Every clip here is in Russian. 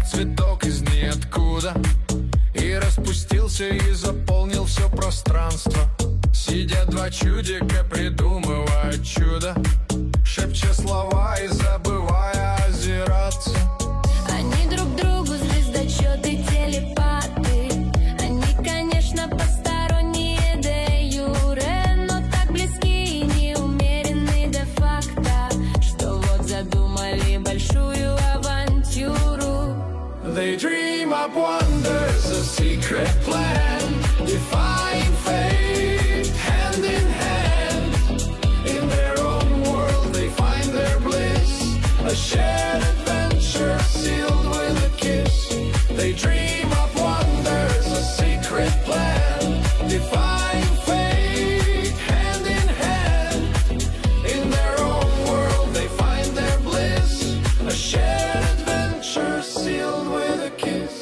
цветок из ниоткуда и распустился, и заполнил все пространство. Сидят два чудика, придумывают чудо, шепча слова и забывая озираться. Они друг другу звездочеты, телепаты. Они, конечно, посторонние де юре, но так близки и неумеренны де-факто, что вот задумали большую авантюру. They dream up wonders, a secret plan, defying fate, hand in hand. In their own world they find their bliss, a shared adventure sealed with a kiss. They dream up wonders, a secret plan, defying fate, hand in hand. In their own world they find their bliss, a shared adventure sealed with a kiss.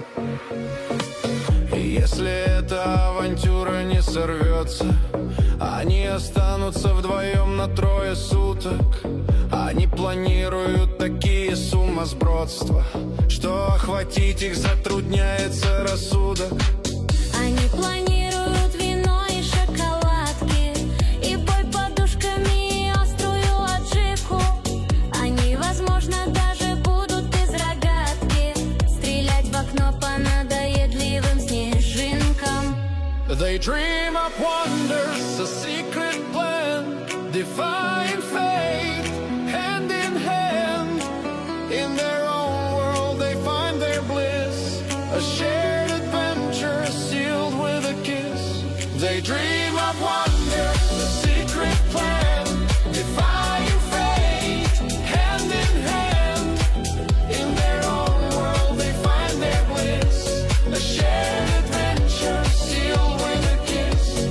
И если эта авантюра не сорвется, они останутся вдвоем на трое суток. Они планируют такие сумасбродства, что охватить их затрудняется рассудок. Они планируют вино и шоколадки, и бой подушками, и острую аджику. Они, возможно, даже будут из рогатки стрелять в окно по надоедливым снежинкам. They dream up wonders, a secret plan, defying fate, hand in hand. In their own world they find their bliss, a shared adventure sealed with a kiss. They dream up wonders, a secret plan, defying fate, hand in hand. In their own world they find their bliss, a shared adventure sealed with a kiss.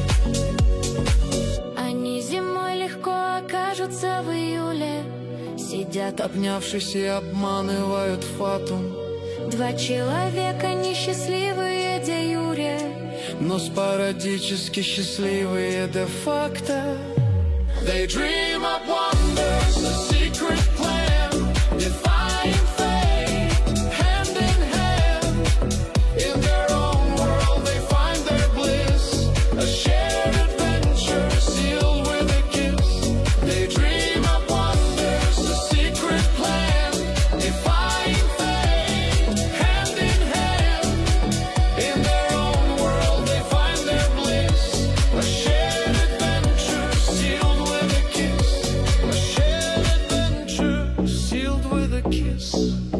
Они зимой легко окажутся в июле, сидят Обнявшись и обманывают фатум, два человека несчастливые де юре. но спорадически счастливые де-факто. They dream up wonders, a secret plan, defying fate, hand in hand. In their own world they find their bliss, a shared adventure sealed with a kiss. They dream up wonders, a secret plan, defying fate, hand in hand. In their own world they find their bliss, a shared adventure sealed with a kiss, a shared adventure sealed with a kiss.